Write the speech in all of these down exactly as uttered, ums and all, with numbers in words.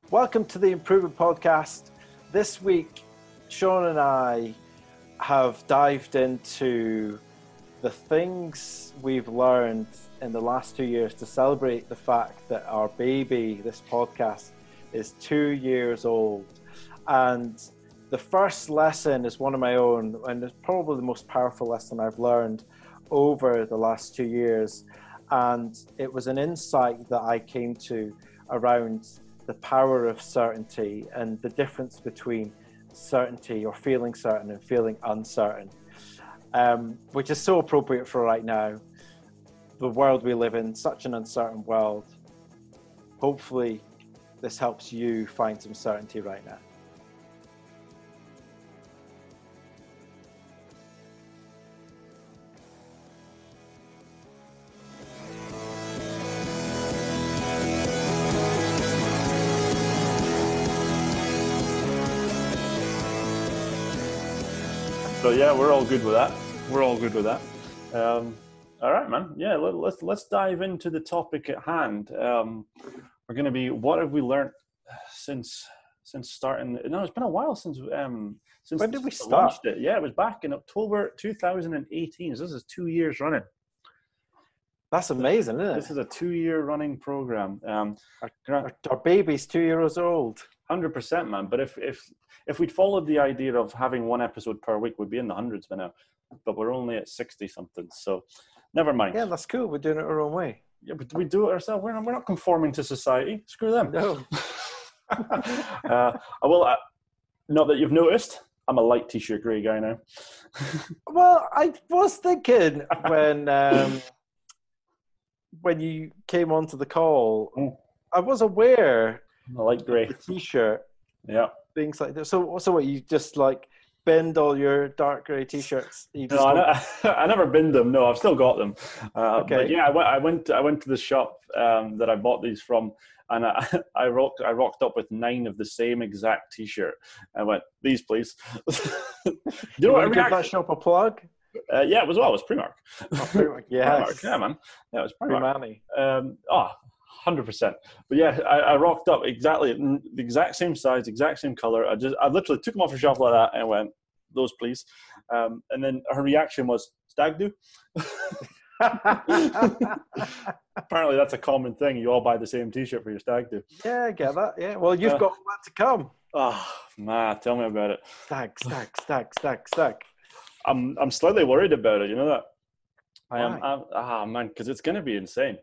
Welcome to the Improvement Podcast. This week, Sean and I have dived into the things we've learned in the last two years to celebrate the fact that our baby, this podcast, is two years old. And the first lesson is one of my own, and it's probably the most powerful lesson I've learned over the last two years. And it was an insight that I came to around the power of certainty and the difference between certainty or feeling certain and feeling uncertain, um, which is so appropriate for right now. The world we live in, such an uncertain world. Hopefully this helps you find some certainty right now. So yeah, we're all good with that. We're all good with that. Um, all right, man. Yeah, let, let's let's dive into the topic at hand. Um, we're going to be, what have we learned since since starting? No, it's been a while since um since when did we start? launched it. Yeah, it was back in October two thousand eighteen. So this is two years running. That's amazing, isn't it? This is a two-year running program. Um, our, our, our baby's two years old. one hundred percent, man. But if if if we'd followed the idea of having one episode per week, we'd be in the hundreds by now. But we're only at sixty something, so never mind. Yeah, that's cool. We're doing it our own way. Yeah, but we do it ourselves. We're not, we're not conforming to society. Screw them. No. uh, well, uh, not that you've noticed, I'm a light t-shirt grey guy now. Well, I was thinking when um, when you came onto the call, Mm. I was aware I like grey. the t-shirt, Yeah. things like that. So, so what, you just like binned all your dark grey t-shirts? You just No, go- I, I never binned them. No, I've still got them. Uh, Okay. But yeah, I went. I went. I went to the shop um, that I bought these from, and I, I rocked. I rocked up with nine of the same exact T-shirt. I went, "These, please." Do you you know what? want to give React- that shop a plug? uh, yeah, it was well. It was Primark. Oh, Primark, yes. Primark, yeah, man. Yeah, it was Primark. Primark. Um, oh, one hundred percent. But yeah, I, I rocked up exactly the exact same size, exact same color. I just, I literally took them off the shelf like that and went, "Those, please." Um, and then her reaction was, "Stag do?" Apparently, that's a common thing. You all buy the same T-shirt for your stag do. Yeah, I get that. Yeah. Well, you've Uh, got that to come. Oh man, tell me about it. Stag, stag, stag, stag, stag. I'm I'm slightly worried about it. You know that. I am. Why? I'm, ah man, because it's gonna be insane.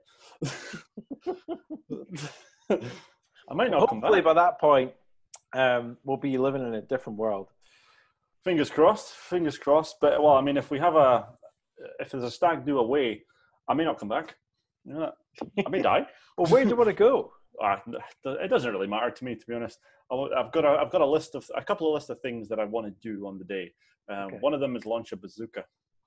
I might not come Hopefully, back. by that point, um, we'll be living in a different world. Fingers crossed. Fingers crossed. But well, I mean, if we have a, if there's a stag do away, I may not come back. You know that. I may die. Well, where do you want to go? Ah, it doesn't really matter to me, to be honest. I've got a, I've got a list of a couple of list of things that I want to do on the day. Um, Okay. One of them is launch a bazooka.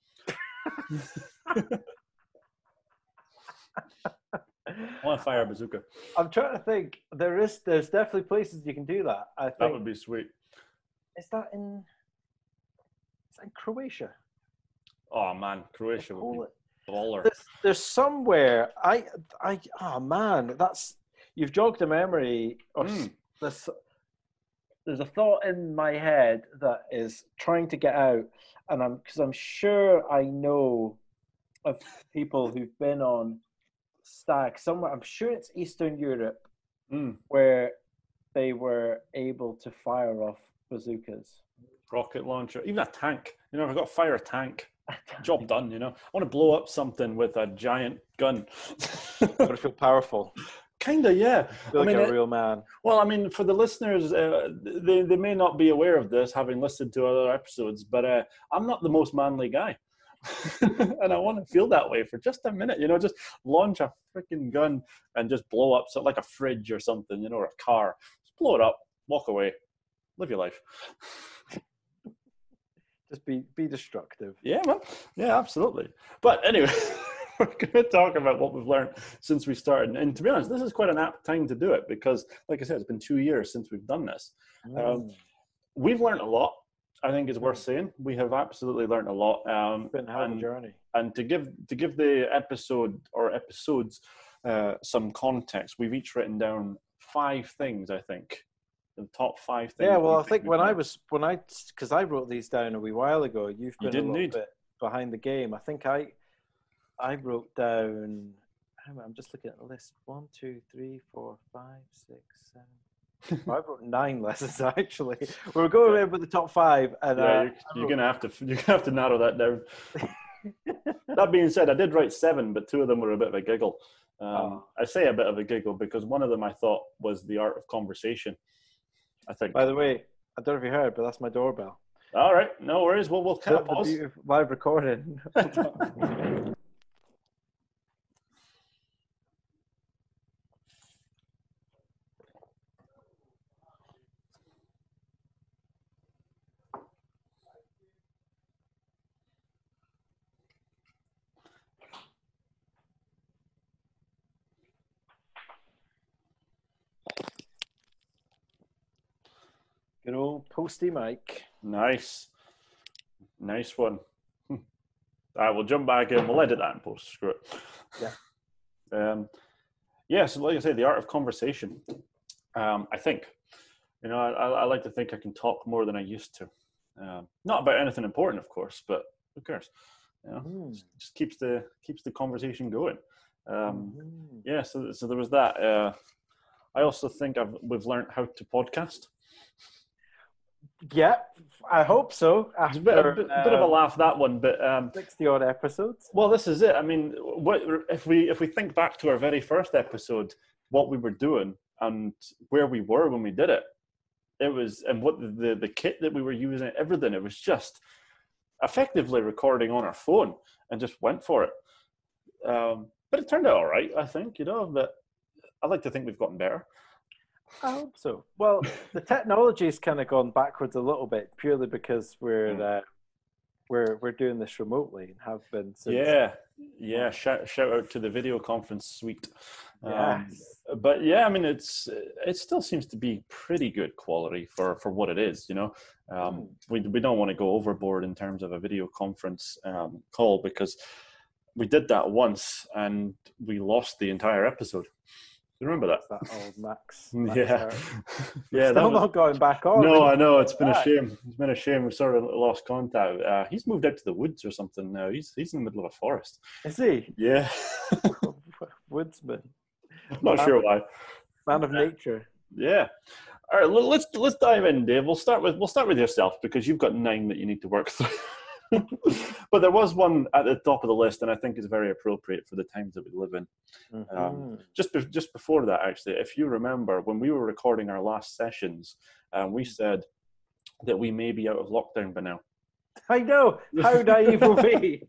I want to fire a bazooka. I'm trying to think. There is, there's definitely places you can do that. I think. That would be sweet. Is that in? Is that in Croatia? Oh man, Croatia would be Poland? baller. There's, there's somewhere. I, I. Oh man, that's you've jogged a memory. Or Mm. this, there's a thought in my head that is trying to get out, and I'm because I'm sure I know of people who've been on stag somewhere. I'm sure it's Eastern Europe Mm. where they were able to fire off bazookas. Rocket launcher, even a tank. You know, I've got to fire a tank. Job done. You know, I want to blow up something with a giant gun. But I feel powerful. Kinda, yeah. Feel I like mean, a it- real man. Well, I mean, for the listeners, uh, they they may not be aware of this, having listened to other episodes, but uh, I'm not the most manly guy, and I want to feel that way for just a minute. You know, just launch a freaking gun and just blow up something like a fridge or something, you know, or a car. Just blow it up, walk away, live your life. Just be be destructive. Yeah, man. Yeah, absolutely. But anyway. We're going to talk about what we've learned since we started. And to be honest, this is quite an apt time to do it because, like I said, it's been two years since we've done this. Um, we've learned a lot. I think it's worth saying. We have absolutely learned a lot. Um, It's been a hell of a and, journey. and to give to give the episode or episodes uh, some context, we've each written down five things, I think. The top five things. Yeah, well, you I think we've when I learned. was, when I, because I wrote these down a wee while ago, you've You been a did little indeed. bit behind the game. I think I, I wrote down, hang on, I'm just looking at the list. One, two, three, four, five, six, seven. Well, I wrote nine lessons actually. We're going Yeah. in with the top five, and Yeah, uh, you're, you're gonna have to you're gonna have to narrow that down. That being said, I did write seven, but two of them were a bit of a giggle. Um, Oh. I say a bit of a giggle because one of them I thought was the art of conversation. I think. By the way, I don't know if you heard, but that's my doorbell. All right, no worries. Well, we'll kind The, of the pause. beautiful live recording. Good old Posty Mike. Nice, nice one. All right, we'll jump back in. We'll edit that in post. Screw it. Yeah. Um, yeah. So, like I say, the art of conversation. Um, I think, you know, I, I like to think I can talk more than I used to. Um, not about anything important, of course, but who cares? You know, Mm. just, just keeps the keeps the conversation going. Um, Mm. yeah. So, so there was that. Uh, I also think I've we've learned how to podcast. Yeah, I hope so. It's a bit, a After bit, bit of a um, laugh, that one, but um, sixty odd episodes. well, this is it. I mean, what if we if we think back to our very first episode, what we were doing and where we were when we did it, it was and what the the, the kit that we were using, everything. It was just effectively recording on our phone and just went for it. Um, but it turned out all right, I think. You know, but I like to think we've gotten better. I hope so. Well, the technology's kind of gone backwards a little bit purely because we're Mm. uh, we're we're doing this remotely and have been since. Yeah, yeah. Shout shout out to the video conference suite. Um, Yes. but yeah, I mean, it's it still seems to be pretty good quality for for what it is. You know, um, Mm. we we don't want to go overboard in terms of a video conference um, call because we did that once and we lost the entire episode. You remember that? That's that old Max. Max Yeah, Hart. yeah. Still That was, not going back on. no, We- I know it's been a back. shame. It's been a shame. We sort of lost contact. Uh, he's moved out to the woods or something now. He's he's in the middle of a forest. Is he? Yeah, Woodsman, not sure why. man of nature. Yeah. All right, l- let's let's dive in, Dave. We'll start with we'll start with yourself because you've got nine that you need to work through. But there was one at the top of the list, and I think is very appropriate for the times that we live in. Mhm. Um, just be- just before that, actually, if you remember when we were recording our last sessions, um, we said that we may be out of lockdown by now. I know. How naive were we?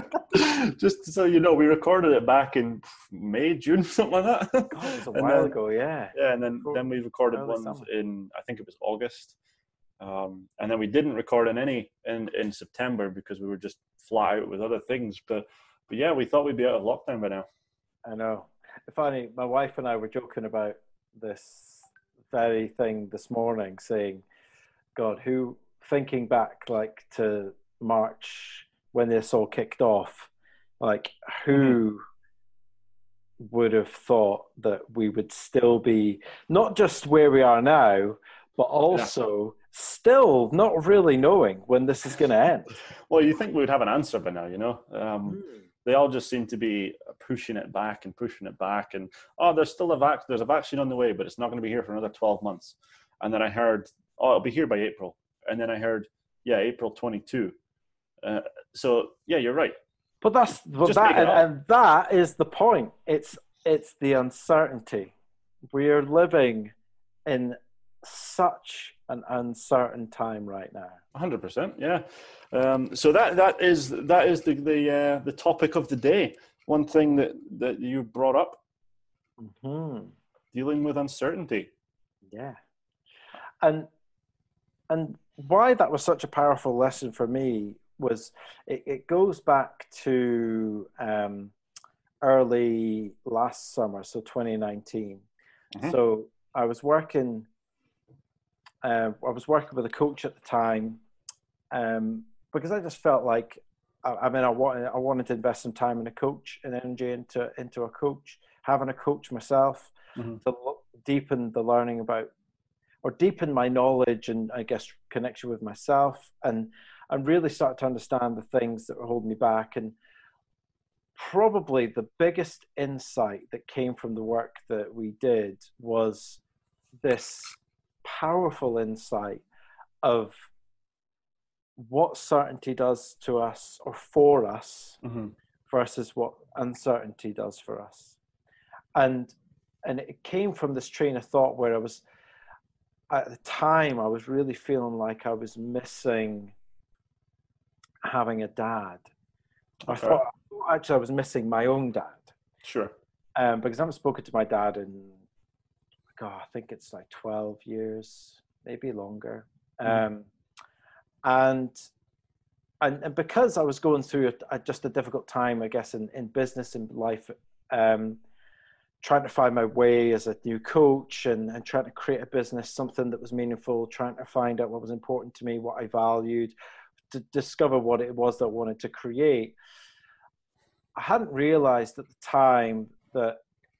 Just so you know, we recorded it back in May, June, something like that. God, it was a And while then- ago, yeah. Yeah, and then, Before- then we recorded early ones summer. in, I think it was August. Um, and then we didn't record in any in, in September because we were just flat out with other things. But but yeah, we thought we'd be out of lockdown by now. I know. Funny, my wife and I were joking about this very thing this morning, saying, God, who, thinking back like to March when this all kicked off, like who would have thought that we would still be not just where we are now, but also still not really knowing when this is going to end. Well, you think we would have an answer by now, you know? Um, they all just seem to be pushing it back and pushing it back. And, oh, there's still a vac- there's a vaccine on the way, but it's not going to be here for another twelve months. And then I heard, oh, it'll be here by April. And then I heard, yeah, April twenty-two. Uh, so, yeah, you're right. But that's but Just that, make it and, up. and that is the point. It's it's the uncertainty. We are living in such an uncertain time right now. one hundred percent, yeah. Um, so that that is that is the the uh, the topic of the day. One thing that that you brought up, Mm-hmm. dealing with uncertainty. Yeah, and and why that was such a powerful lesson for me was it, it goes back to um, early last summer, so twenty nineteen. Mhm. So I was working. Uh, I was working with a coach at the time um, because I just felt like I, I mean I wanted I wanted to invest some time in a coach and energy into into a coach, having a coach myself Mhm. to look, deepen the learning about, or deepen my knowledge and I guess connection with myself, and and really start to understand the things that were holding me back. And probably the biggest insight that came from the work that we did was this powerful insight of what certainty does to us or for us, mm-hmm. versus what uncertainty does for us. And and it came from this train of thought where I was, at the time, I was really feeling like I was missing having a dad. Okay. I thought, actually, I was missing my own dad. Sure. Um, because I haven't spoken to my dad in, God, I think it's like twelve years, maybe longer. Mm-hmm. Um, and, and and because I was going through a, a, just a difficult time, I guess, in, in business and life, um, trying to find my way as a new coach and, and trying to create a business, something that was meaningful, trying to find out what was important to me, what I valued, to discover what it was that I wanted to create. I hadn't realized at the time that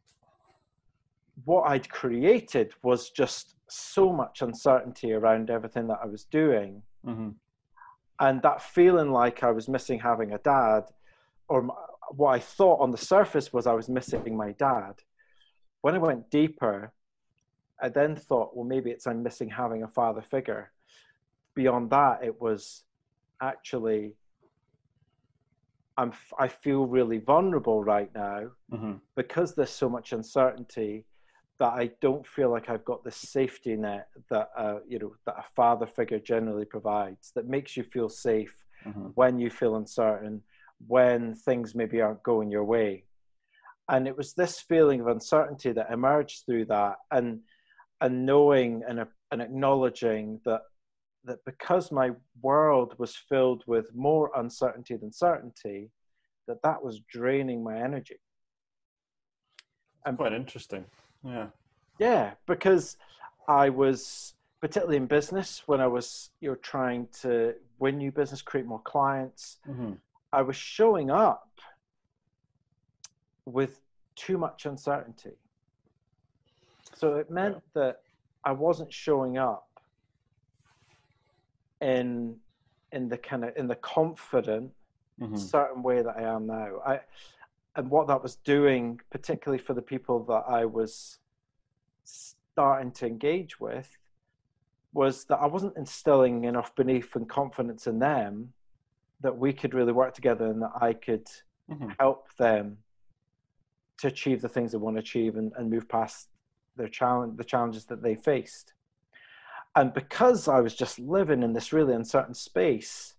what I'd created was just so much uncertainty around everything that I was doing. Mm-hmm. And that feeling like I was missing having a dad, or what I thought on the surface was I was missing my dad. When I went deeper, I then thought, well, maybe it's I'm missing having a father figure. Beyond that, it was actually, I'm, I feel really vulnerable right now, mm-hmm. because there's so much uncertainty, that I don't feel like I've got the safety net that uh, you know that a father figure generally provides, that makes you feel safe, mm-hmm. when you feel uncertain, when things maybe aren't going your way. And it was this feeling of uncertainty that emerged through that, and and knowing and, and acknowledging that that because my world was filled with more uncertainty than certainty, that that was draining my energy. And quite interesting. Yeah. Yeah, because I was, particularly in business, when I was, you know, trying to win new business, create more clients, mm-hmm. I was showing up with too much uncertainty. So it meant yeah. that I wasn't showing up in in the kind of in the confident, mm-hmm. certain way that I am now. I and what that was doing, particularly for the people that I was starting to engage with, was that I wasn't instilling enough belief and confidence in them that we could really work together and that I could, mm-hmm. help them to achieve the things they want to achieve and, and move past their challenge, the challenges that they faced. And because I was just living in this really uncertain space,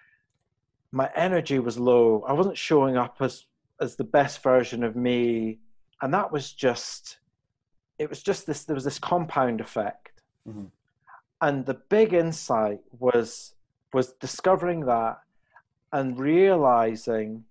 my energy was low. I wasn't showing up as, as the best version of me. And that was just, it was just this, there was this compound effect. Mm-hmm. And the big insight was, was discovering that and realizing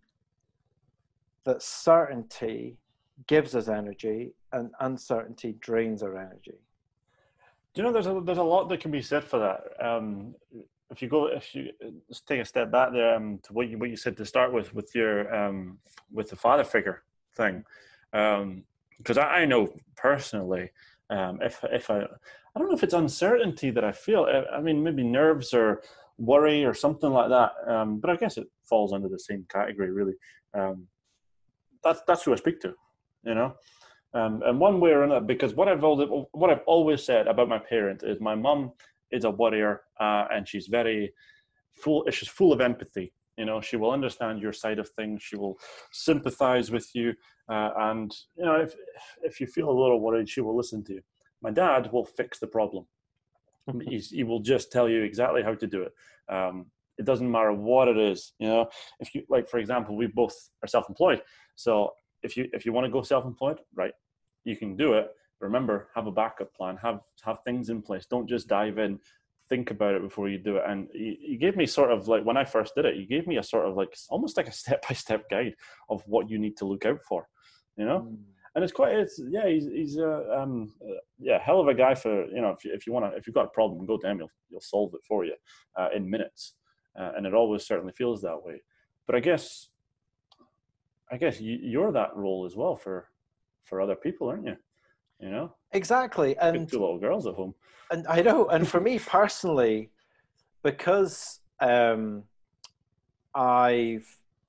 that certainty gives us energy and uncertainty drains our energy. Do you know, there's a, there's a lot that can be said for that. Um, if you go, if you just take a step back there, um, to what you, what you said to start with, with your, um, with the father figure thing. Um, cause I, I know personally, um, if, if I, I don't know if it's uncertainty that I feel, I, I mean, maybe nerves or worry or something like that. Um, but I guess it falls under the same category, really. Um, that's, that's who I speak to, you know? Um, and one way or another, because what I've always, what I've always said about my parent is my mum is a warrior, uh, and she's very full. She's full of empathy. You know, she will understand your side of things. She will sympathize with you, uh, and you know, if if you feel a little worried, she will listen to you. My dad will fix the problem. He's, he will just tell you exactly how to do it. Um, it doesn't matter what it is. You know, if you like, for example, we both are self-employed, so. If you if you want to go self-employed, right, you can do it. Remember, have a backup plan. Have have things in place. Don't just dive in. Think about it before you do it. And you, you gave me sort of like, when I first did it, you gave me a sort of like, almost like a step-by-step guide of what you need to look out for, you know? Mm. And it's quite, it's, yeah, he's, he's uh, um, uh, yeah, hell of a guy for, you know, if you, if you want to, if you've got a problem, go to him, he'll, he'll solve it for you uh, in minutes. Uh, and it always certainly feels that way. But I guess, I guess you, you're that role as well for, for other people, aren't you? you know? Exactly. And two little girls at home. And I know, and for me personally, because um, I've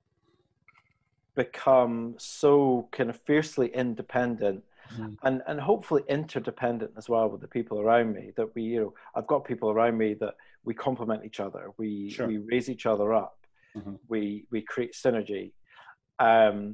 become so kind of fiercely independent mm. and, and hopefully interdependent as well with the people around me, that we, you know, I've got people around me that we complement each other. We, sure. we raise each other up. Mm-hmm. We, we create synergy. Um,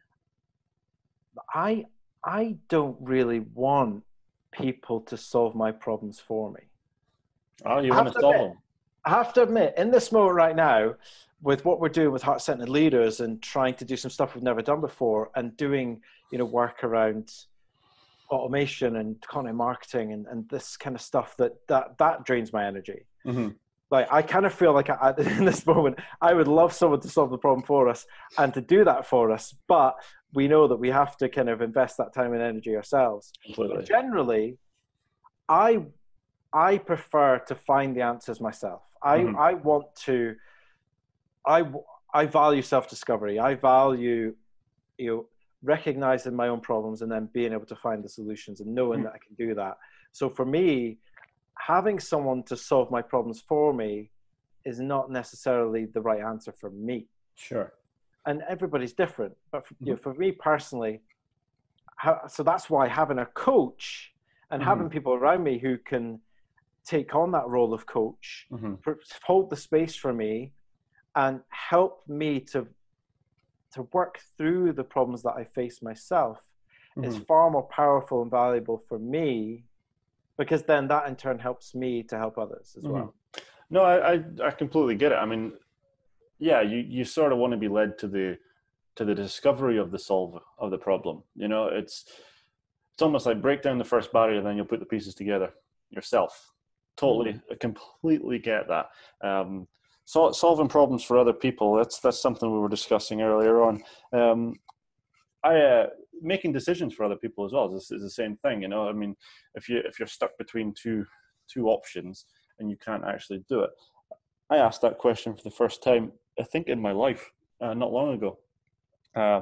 I, I don't really want people to solve my problems for me. Oh, you want to solve them? I have to admit, in this moment right now, with what we're doing with heart-centered leaders and trying to do some stuff we've never done before, and doing, you know, work around automation and content marketing and, and this kind of stuff, that that that drains my energy. Mm-hmm. Like, I kind of feel like I, in this moment, I would love someone to solve the problem for us and to do that for us, but we know that we have to kind of invest that time and energy ourselves. Completely. Generally, I I prefer to find the answers myself. I, mm-hmm. I want to, I, I value self-discovery. I value, you know, recognizing my own problems and then being able to find the solutions and knowing mm-hmm. that I can do that. So for me, having someone to solve my problems for me is not necessarily the right answer for me. Sure. And everybody's different. But for, mm-hmm. you know, for me personally, how, so that's why having a coach and mm-hmm. having people around me who can take on that role of coach, mm-hmm. hold the space for me, and help me to to work through the problems that I face myself mm-hmm. is far more powerful and valuable for me, because then that in turn helps me to help others as mm-hmm. well. No, I, I I completely get it. I mean, yeah, you, you sort of want to be led to the to the discovery of the solve of the problem. You know, it's it's almost like break down the first barrier, then you'll put the pieces together yourself. Totally, mm. I completely get that. Um, so, solving problems for other people, that's that's something we were discussing earlier on. Um, I uh, making decisions for other people as well is, is the same thing. You know, I mean, if you if you're stuck between two two options and you can't actually do it, I asked that question for the first time, I think, in my life, uh, not long ago. Uh,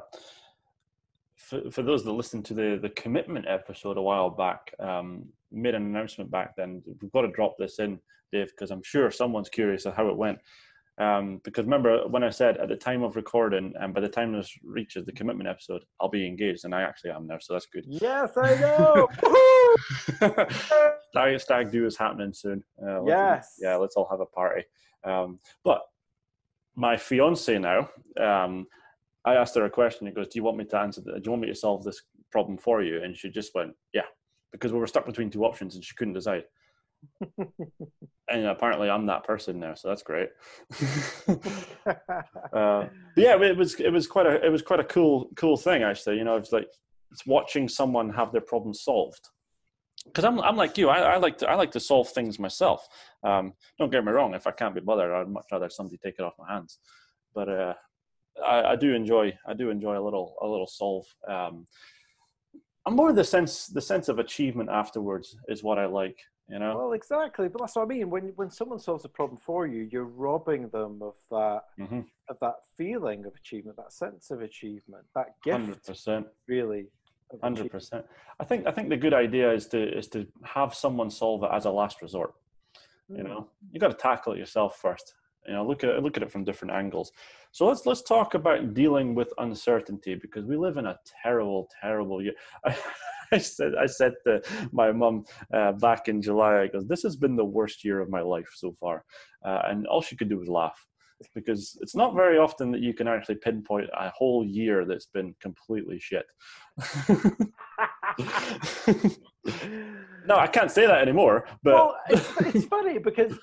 for for those that listened to the the commitment episode a while back. Um, made an announcement back then. We've got to drop this in, Dave, because I'm sure someone's curious of how it went. Um, because remember when I said at the time of recording, and by the time this reaches the commitment episode, I'll be engaged, and I actually am there, so that's good. Yes, I know. stag, stag do is happening soon. Uh, yes. Yeah, let's all have a party. Um, but my fiance now, um, I asked her a question. He goes, "Do you want me to answer? The, do you want me to solve this problem for you?" And she just went, "Yeah." Because we were stuck between two options and she couldn't decide. And apparently I'm that person now, so that's great. uh, but yeah, it was it was quite a it was quite a cool cool thing actually. You know, it's like it's watching someone have their problems solved. Because I'm I'm like you, I, I like to I like to solve things myself. Um, don't get me wrong, if I can't be bothered, I'd much rather somebody take it off my hands. But uh, I, I do enjoy I do enjoy a little a little solve. Um, I'm more the sense the sense of achievement afterwards is what I like, you know. Well, exactly, but that's what I mean. When when someone solves a problem for you, you're robbing them of that mm-hmm. of that feeling of achievement, that sense of achievement, that gift. Hundred percent, really. Hundred percent. I think I think the good idea is to is to have someone solve it as a last resort. Mm. You know, you got to tackle it yourself first. You know, look at it, look at it from different angles. So let's let's talk about dealing with uncertainty, because we live in a terrible, terrible year. I, I said I said to my mum uh, back in July, I goes, "This has been the worst year of my life so far," uh, and all she could do was laugh, because it's not very often that you can actually pinpoint a whole year that's been completely shit. No, I can't say that anymore. But well, it's, it's funny because.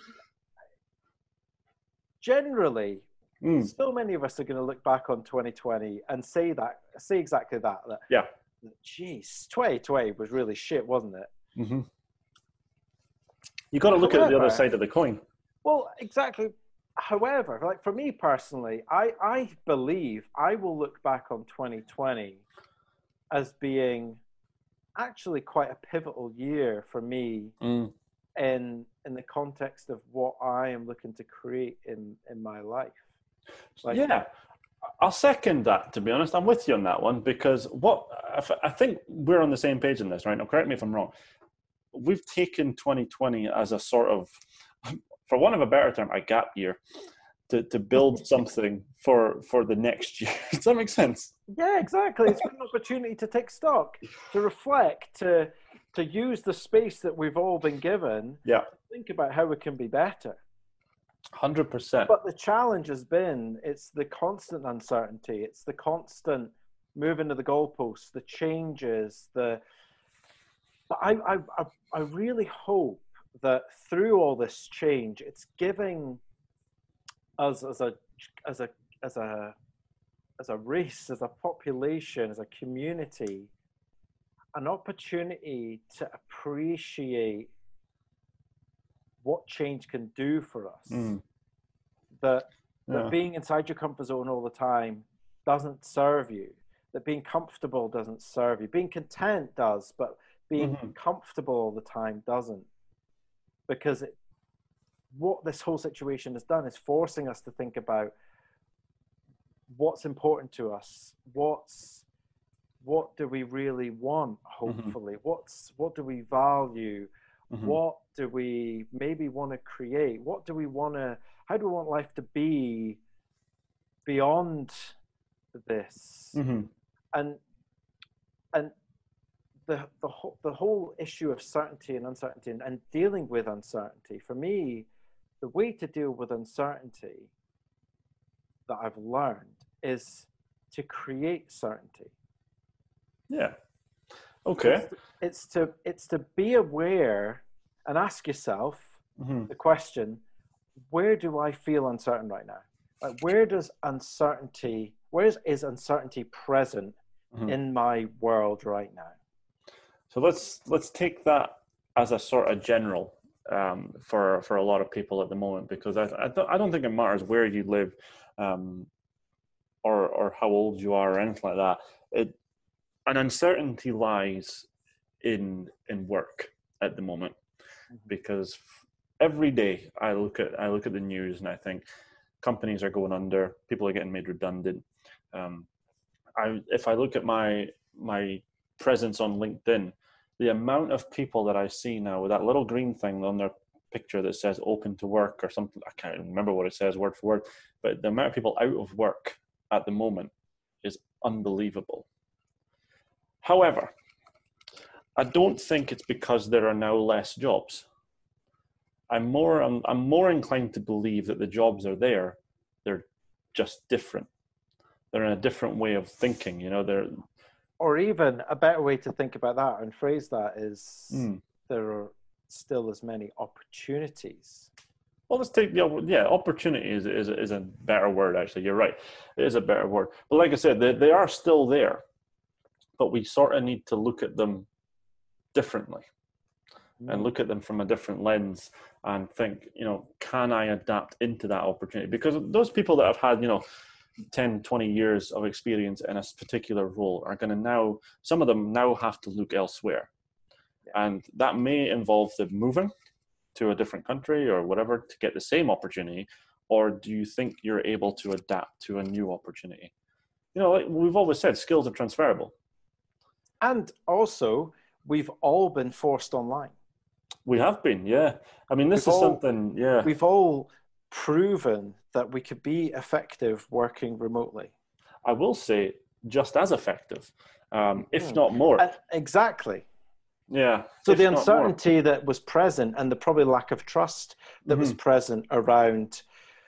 Generally, mm. so many of us are going to look back on twenty twenty and say that, say exactly that. that yeah. Jeez, twenty twenty was really shit, wasn't it? Mm-hmm. You got to look However, at the other side of the coin. Well, exactly. However, like for me personally, I, I believe I will look back on twenty twenty as being actually quite a pivotal year for me. Mm. in in the context of what I am looking to create in, in my life. Like, yeah. I'll second that, to be honest. I'm with you on that one because what I think we're on the same page in this, right? Now, correct me if I'm wrong. We've taken twenty twenty as a sort of, for want of a better term, a gap year to, to build something for for the next year. Does that make sense? Yeah, exactly. It's been an opportunity to take stock, to reflect, to to use the space that we've all been given. Yeah. Think about how we can be better. one hundred percent. But the challenge has been, it's the constant uncertainty. It's the constant moving of the goalposts, the changes, the... But I, I, I, I really hope that through all this change, it's giving us as a, as a, as a, as a race, as a population, as a community, an opportunity to appreciate what change can do for us. Mm. That, yeah. that being inside your comfort zone all the time doesn't serve you. That being comfortable doesn't serve you. Being content does, but being mm-hmm. comfortable all the time doesn't. Because it, what this whole situation has done is forcing us to think about what's important to us. What's what do we really want, hopefully? Mm-hmm. What's what do we value? Mm-hmm. What do we maybe want to create? What do we want to, how do we want life to be beyond this? Mm-hmm. And and the the whole the whole issue of certainty and uncertainty and, and dealing with uncertainty, for me, the way to deal with uncertainty that I've learned is to create certainty. Yeah. Okay. It's, it's to it's to be aware and ask yourself mm-hmm. the question, where do I feel uncertain right now? Like, where does uncertainty, where is, is uncertainty present mm-hmm. in my world right now? So let's let's take that as a sort of general um, for for a lot of people at the moment, because I I don't, I don't think it matters where you live, um, or or how old you are or anything like that. It an uncertainty lies in in work at the moment, mm-hmm. because every day I look at I look at the news and I think companies are going under, people are getting made redundant. Um, I if I look at my my presence on LinkedIn, the amount of people that I see now with that little green thing on their picture that says open to work or something, I can't remember what it says word for word, but the amount of people out of work at the moment is unbelievable. However, I don't think it's because there are now less jobs. I'm more I'm, I'm more inclined to believe that the jobs are there, they're just different. They're in a different way of thinking, you know, they're or even a better way to think about that and phrase that is mm. there are still as many opportunities. Well, let's take, yeah, yeah opportunity is, is, is a better word, actually. You're right. It is a better word. But like I said, they, they are still there, but we sort of need to look at them differently mm. and look at them from a different lens and think, you know, can I adapt into that opportunity? Because those people that have had, you know, ten, twenty years of experience in a particular role are going to now, some of them now have to look elsewhere. Yeah. And that may involve them moving to a different country or whatever to get the same opportunity. Or do you think you're able to adapt to a new opportunity? You know, like we've always said, skills are transferable. And also, we've all been forced online. We have been, yeah. I mean, this we've is all, something, yeah. We've all proven that we could be effective working remotely. I will say just as effective, um, if mm. not more. Uh, exactly. Yeah. So the uncertainty that was present and the probably lack of trust that mm-hmm. was present around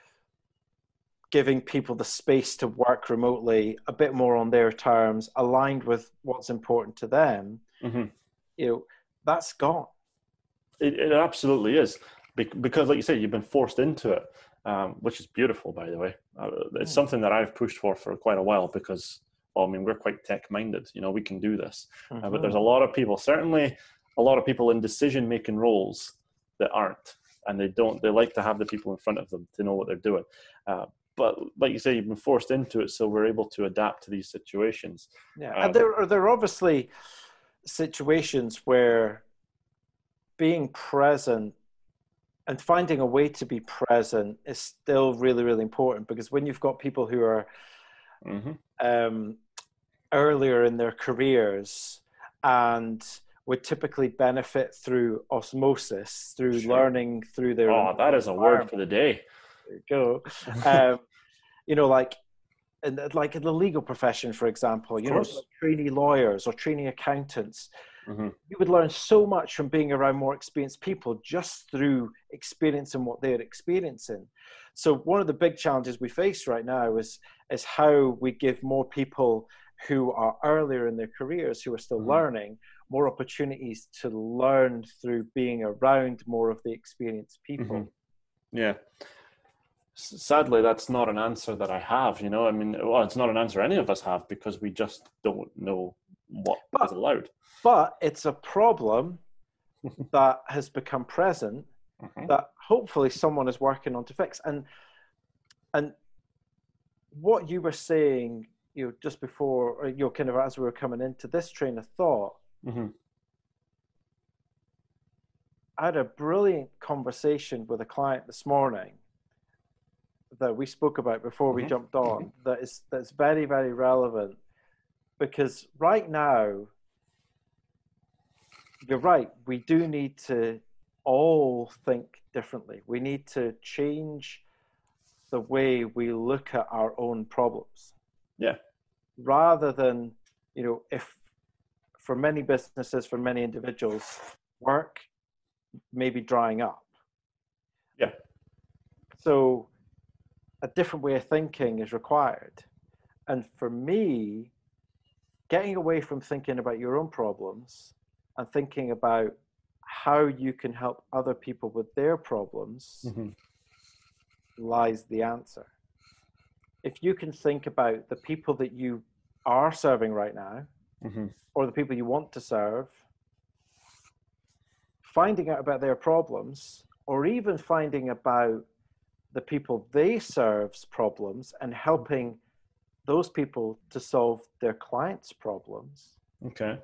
giving people the space to work remotely a bit more on their terms, aligned with what's important to them, mm-hmm. you know, that's gone. It, it absolutely is. Because, like you said, you've been forced into it, um, which is beautiful, by the way. Uh, it's mm. something that I've pushed for for quite a while because, well, I mean, we're quite tech-minded. You know, we can do this. Mm-hmm. Uh, but there's a lot of people, certainly a lot of people in decision-making roles that aren't. And they don't, they like to have the people in front of them to know what they're doing. Uh, but like you say, you've been forced into it, so we're able to adapt to these situations. Yeah, uh, and there are, there are obviously situations where being present and finding a way to be present is still really, really important, because when you've got people who are Mm-hmm. um, earlier in their careers and would typically benefit through osmosis, through Sure. learning through their Oh, that is a word for the day. There you go. Um, you know, like in, like in the legal profession, for example, you know, like trainee lawyers or trainee accountants, mm-hmm. you would learn so much from being around more experienced people just through experiencing what they're experiencing. So one of the big challenges we face right now is is how we give more people who are earlier in their careers, who are still mm-hmm. learning, more opportunities to learn through being around more of the experienced people. Mm-hmm. Yeah. Sadly, that's not an answer that I have, you know, I mean, well, it's not an answer any of us have because we just don't know what but, is allowed. But it's a problem that has become present mm-hmm. that hopefully someone is working on to fix. And, and what you were saying, you know, just before, you know, kind of as we were coming into this train of thought, mm-hmm. I had a brilliant conversation with a client this morning that we spoke about before mm-hmm. we jumped on, mm-hmm. that is that's very, very relevant, because right now, you're right, we do need to all think differently. We need to change the way we look at our own problems. Yeah. Rather than, you know, if for many businesses, for many individuals, work may be drying up. Yeah. So a different way of thinking is required. And for me, getting away from thinking about your own problems and thinking about how you can help other people with their problems mm-hmm. lies the answer. If you can think about the people that you are serving right now, mm-hmm. or the people you want to serve, finding out about their problems, or even finding about the people they serve's problems and helping those people to solve their clients' problems. Okay.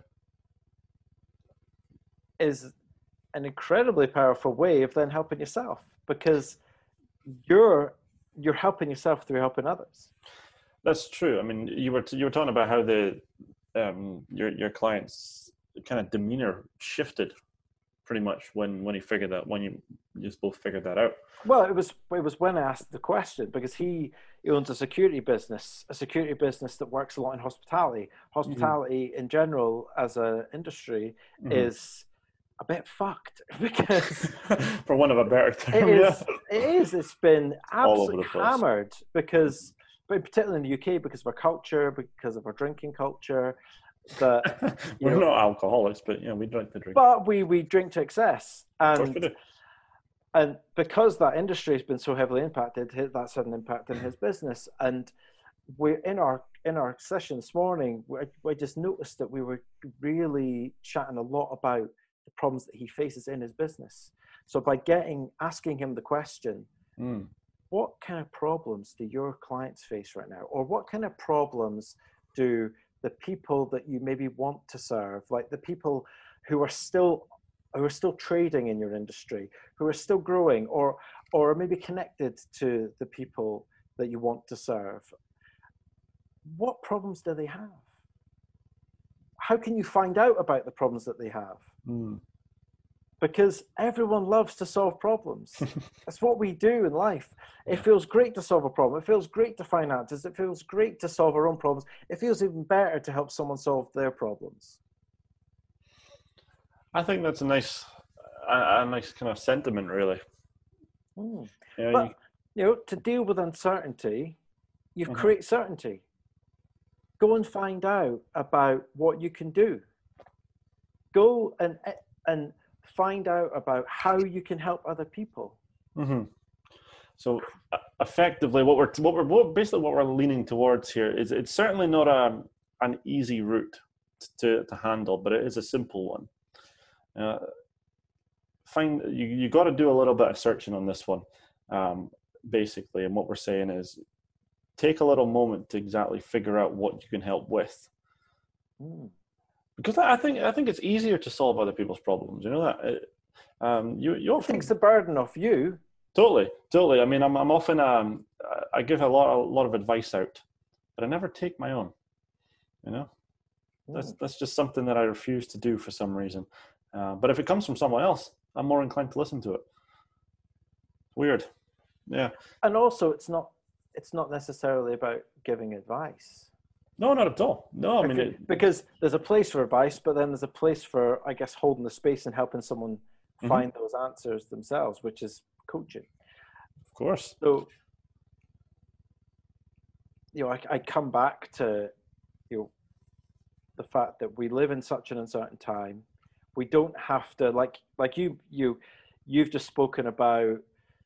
Is an incredibly powerful way of then helping yourself, because you're you're helping yourself through helping others. That's true. I mean, you were you were talking about how the um, your your client's kind of demeanor shifted pretty much when when he figured that when you you just both figured that out. Well, it was it was when I asked the question, because he, he owns a security business, a security business that works a lot in hospitality. Hospitality mm-hmm. in general as an industry mm-hmm. is a bit fucked, because for one of a better term, it is, yeah. it is. It's been absolutely hammered because, but particularly in the U K, because of our culture, because of our drinking culture. That we're know, not alcoholics, but yeah, we drink the drink. But we we drink to excess, and of course we do. And because that industry has been so heavily impacted, that's had an impact in his business. And we're in our in our session this morning, we, we just noticed that we were really chatting a lot about the problems that he faces in his business. So by getting asking him the question, mm. what kind of problems do your clients face right now? Or what kind of problems do the people that you maybe want to serve, like the people who are still who are still trading in your industry, who are still growing, or or maybe connected to the people that you want to serve, what problems do they have? How can you find out about the problems that they have? Mm. Because everyone loves to solve problems. That's what we do in life. It yeah. feels great to solve a problem. It feels great to find answers. It feels great to solve our own problems. It feels even better to help someone solve their problems. I think that's a nice, a, a nice kind of sentiment, really. Mm. Yeah, but, you... you know, to deal with uncertainty, you mm-hmm. create certainty. Go and find out about what you can do. Go and and find out about how you can help other people. Mm-hmm. So, uh, effectively, what we're what we're what, basically what we're leaning towards here is it's certainly not a an easy route to to handle, but it is a simple one. Uh, find you you got to do a little bit of searching on this one, um, basically, and what we're saying is take a little moment to exactly figure out what you can help with. Mm. Because I think I think it's easier to solve other people's problems. You know that it, um, you you often it takes the burden off you. Totally, totally. I mean, I'm I'm often um I give a lot a lot of advice out but I never take my own. You know, that's Mm. that's just something that I refuse to do for some reason. Uh, but if it comes from someone else, I'm more inclined to listen to it. Weird. Yeah. And also, it's not it's not necessarily about giving advice. No, not at all. No, I If mean, it- it, because there's a place for advice, but then there's a place for, I guess, holding the space and helping someone Mhm. find those answers themselves, which is coaching. of course. So, you know, I, I come back to, you know, the fact that we live in such an uncertain time. We don't have to, like, like you, you, you've just spoken about,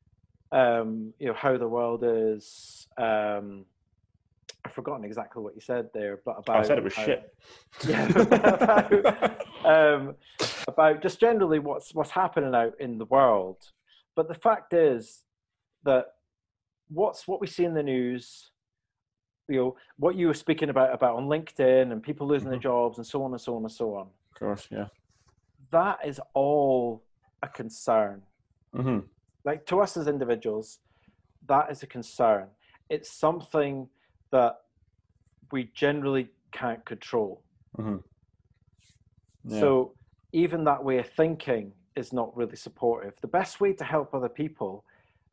um, you know, how the world is. Um, I've forgotten exactly what you said there, but about I said it was how, shit. yeah, about, um, about just generally what's what's happening out in the world. But the fact is that what's what we see in the news, you know, what you were speaking about about on LinkedIn and people losing their Mhm. jobs and so on and so on and so on. Of course, yeah. That is all a concern. hmm Like, to us as individuals, that is a concern. It's something that we generally can't control. hmm Yeah. So even that way of thinking is not really supportive. The best way to help other people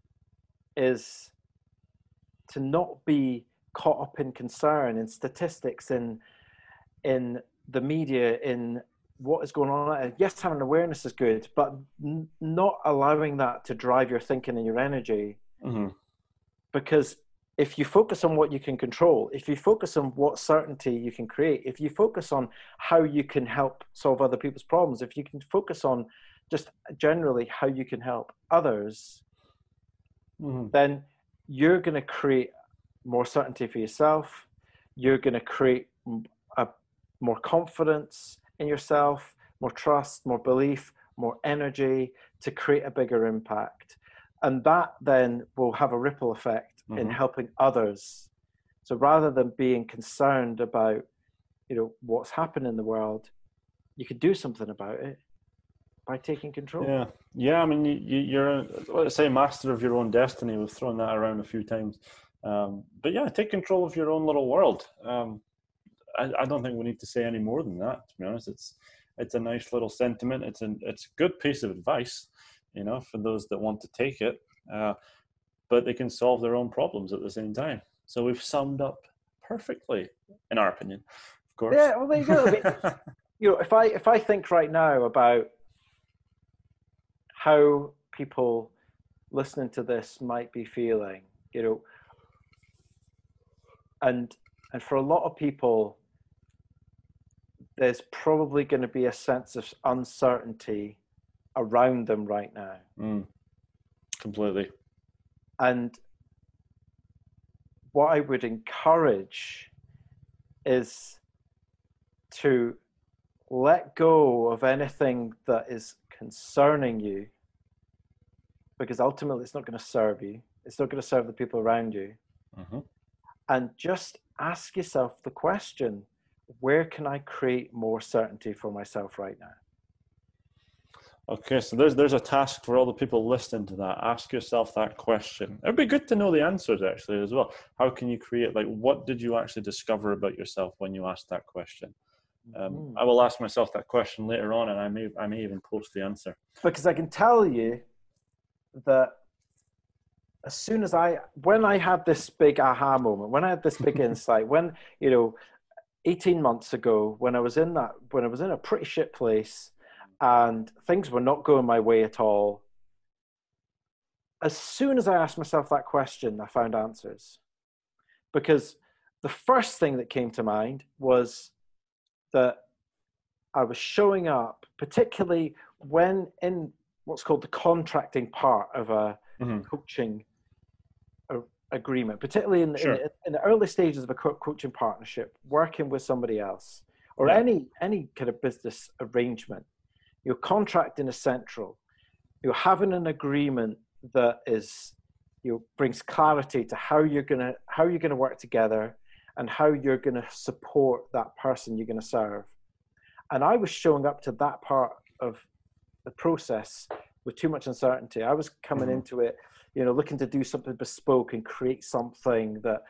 is to not be caught up in concern, in statistics, in in the media, in what is going on. Yes, having awareness is good, but n- not allowing that to drive your thinking and your energy. hmm Because if you focus on what you can control, if you focus on what certainty you can create, if you focus on how you can help solve other people's problems, if you can focus on just generally how you can help others, hmm then you're going to create more certainty for yourself. You're going to create a, more confidence in yourself, more trust, more belief, more energy to create a bigger impact. And that then will have a ripple effect in Mhm. helping others. So rather than being concerned about, you know, what's happened in the world, you could do something about it by taking control. Yeah, yeah. I mean, you, you, you're, let's say, master of your own destiny. We've thrown that around a few times, um, but yeah, take control of your own little world. Um, I, I don't think we need to say any more than that. To be honest, it's it's a nice little sentiment. It's an it's a good piece of advice, you know, for those that want to take it. Uh, but they can solve their own problems at the same time. So we've summed up perfectly, in our opinion, of course. Yeah, well, there you go. I mean, you know, if I if I think right now about how people listening to this might be feeling, you know, and and for a lot of people, there's probably going to be a sense of uncertainty around them right now. Mm, completely. And what I would encourage is to let go of anything that is concerning you, because ultimately it's not going to serve you. It's not going to serve the people around you. Mm-hmm. And just ask yourself the question, where can I create more certainty for myself right now? Okay, so there's there's a task for all the people listening to that. Ask yourself that question. It'd be good to know the answers actually as well. How can you create, like, what did you actually discover about yourself when you asked that question? Um, Mm. I will ask myself that question later on, and I may I may even post the answer. Because I can tell you that as soon as I, when I had this big aha moment, when I had this big insight, when, you know, eighteen months ago, when I was in that, when I was in a pretty shit place and things were not going my way at all, as soon as I asked myself that question, I found answers. Because the first thing that came to mind was that I was showing up, particularly when in what's called the contracting part of a Mm-hmm. coaching agreement, particularly in, Sure. in, the, in the early stages of a coaching partnership, working with somebody else, or Yeah. any any kind of business arrangement. You're contracting is central. You're having an agreement that is, you know, brings clarity to how you're gonna how you're gonna work together and how you're gonna support that person you're gonna serve. And I was showing up to that part of the process with too much uncertainty. I was coming Mhm. into it, you know, looking to do something bespoke and create something that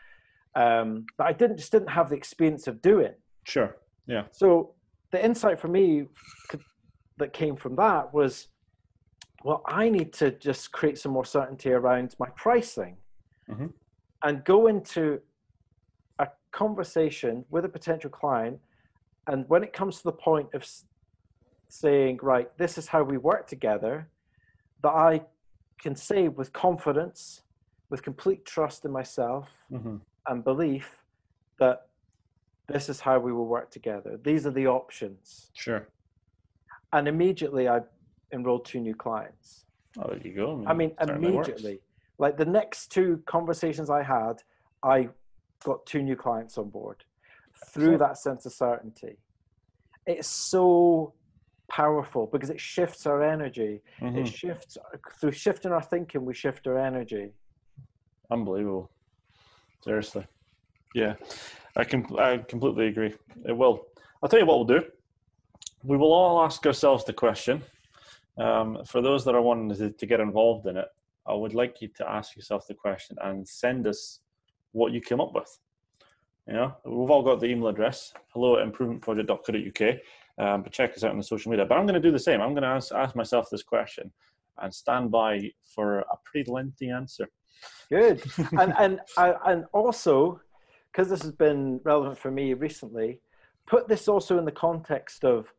um, that I didn't just didn't have the experience of doing. Sure. Yeah. So the insight for me could, that came from that was, well, I need to just create some more certainty around my pricing, mm-hmm. and go into a conversation with a potential client. And when it comes to the point of saying, right, this is how we work together, that I can say with confidence, with complete trust in myself, mm-hmm. and belief that this is how we will work together. These are the options. Sure. And immediately I enrolled two new clients. Oh, there you go. I mean, I mean immediately. Works. Like the next two conversations I had, I got two new clients on board through that sense of certainty. It's so powerful because it shifts our energy. Mm-hmm. It shifts through shifting our thinking. We shift our energy. Unbelievable. Seriously. Yeah, I can. I completely agree. It will. I'll tell you what we'll do. We will all ask ourselves the question. Um, for those that are wanting to, to get involved in it, I would like you to ask yourself the question and send us what you came up with. You know, we've all got the email address, hello at improvement project dot co dot U K, um, but check us out on the social media. But I'm going to do the same. I'm going to ask, ask myself this question and stand by for a pretty lengthy answer. Good. and, and, and also, because this has been relevant for me recently, put this also in the context of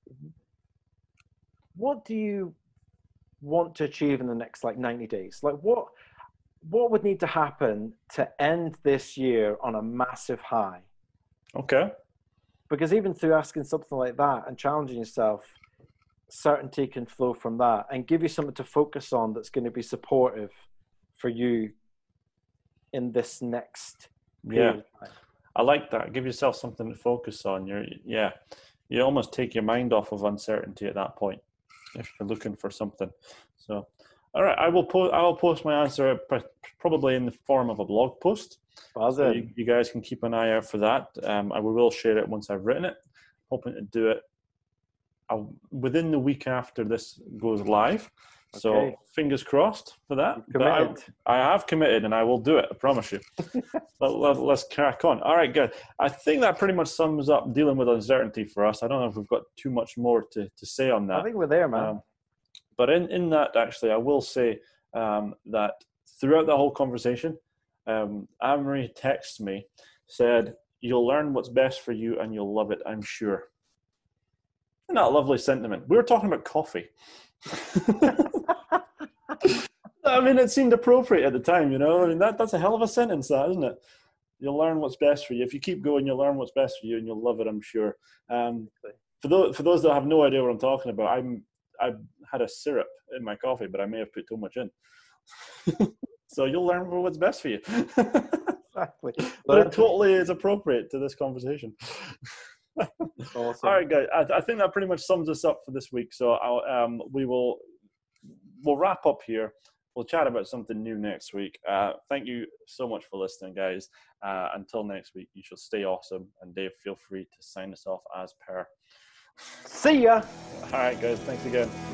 what do you want to achieve in the next like ninety days? Like what, what would need to happen to end this year on a massive high? Okay. Because even through asking something like that and challenging yourself, certainty can flow from that and give you something to focus on that's going to be supportive for you in this next period yeah. of time. I like that. Give yourself something to focus on. You're, yeah, you almost take your mind off of uncertainty at that point if you're looking for something. So, all right, I will post. I will post my answer probably in the form of a blog post. So you, you guys can keep an eye out for that. Um, I will share it once I've written it. Hoping to do it I'll, within the week after this goes live. So okay. Fingers crossed for that. But I, I have committed and I will do it. I promise you. let, let, let's crack on. All right, good. I think that pretty much sums up dealing with uncertainty for us. I don't know if we've got too much more to, to say on that. I think we're there, man. Um, but in, in that, actually, I will say um, that throughout the whole conversation, um, Anne-Marie texted me, said, you'll learn what's best for you and you'll love it, I'm sure. Isn't that a lovely sentiment? We were talking about coffee. I mean, it seemed appropriate at the time, you know. I mean, that, that's a hell of a sentence, that, isn't it? You'll learn what's best for you. If you keep going, you'll learn what's best for you, and you'll love it, I'm sure. Um, for those for those that have no idea what I'm talking about, I'm I had a syrup in my coffee, but I may have put too much in. So you'll learn what's best for you. Exactly. But it totally is appropriate to this conversation. Awesome. All right, guys. I, I think that pretty much sums us up for this week. So I'll, um, we will we'll wrap up here. We'll chat about something new next week. Uh, thank you so much for listening, guys. Uh, until next week, you shall stay awesome. And Dave, feel free to sign us off as per. See ya. All right, guys. Thanks again.